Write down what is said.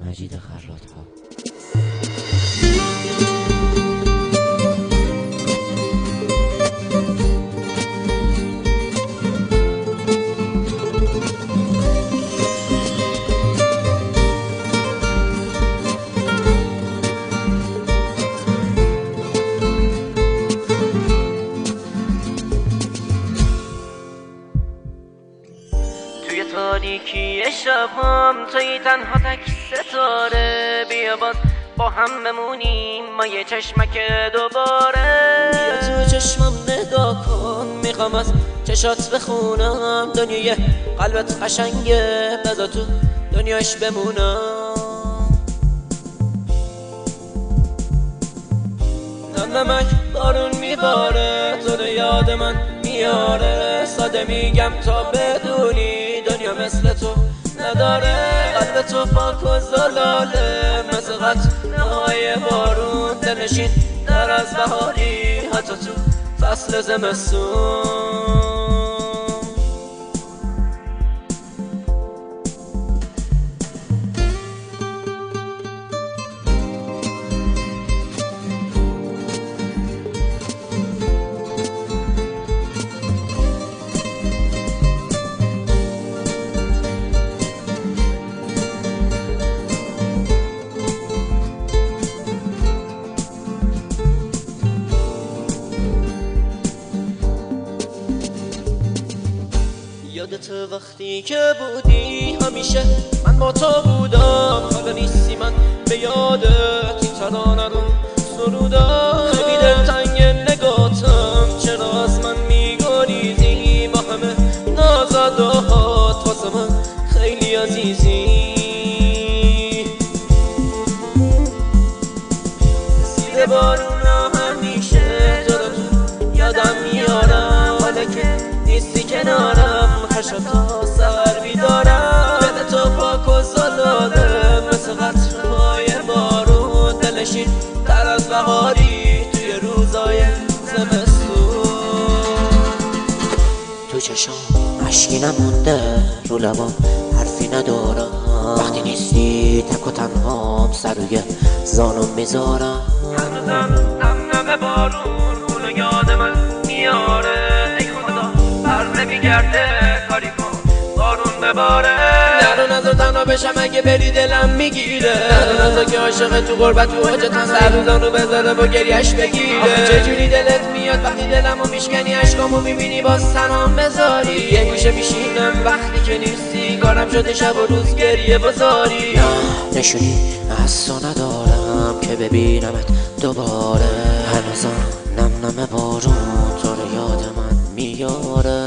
مجید خراط‌ها. توی تاریکی شبام توی تنها تک ستاره، بیا باز با هم بمونیم ما یه چشمک دوباره. بیا تو چشمم نگاه کن، میخوام از چشات بخونم دنیای قلبت قشنگه، بذار تو دنیاش بمونم. نمک بارون میباره، تو رو یاد من میاره، ساده میگم تا بدونی دنیا مثل تو نداره. قلب تو پاک و زلاله مثل قطره‌های بارون، دلنشین در از بهاری حتی تو فصل زمستون. یادت وقتی که بودی همیشه من با تو بودم، حالا نیستی من به یادت این ترانه رو سرودم. خیلی دلتنگ نگاتم، چرا از من میگریزی؟ با همه نازدهات واسه من خیلی عزیزی. رسیده بارون همیشه تو رو تو یادم میارم، حالا که نیستی کنارم تا سر بیدارم. بده تو پاک و زلاله مثل قطره‌های بارون، دلنشین تر از بهاری توی روزای زمستون. تو چشام اشکی نمونده، رو لبام حرفی ندارم، وقتی نیستی تک و تنهام سر روی زانم میذارم. هنوزم نم بارون اونو یاد من میاره، ای خدا بر نمیگرده کاری کن بارون بباره. نرو نظر تنها بشم اگه بری دلم میگیره، نرو نظر که عاشق تو غربت تو حاجتم سر روزانو بذاره و گریش بگیره. آخه چجوری دلت میاد وقتی دلمو میشکنی، عشقامو میبینی باز تنهام بذاری. یه گوشه میشینم وقتی که نیستی، کارم شده شب و روز گریه بذاری. نشونی از تو ندارم که ببینمت دوباره، هنوزم نم بارون تو رو یاد من میاره.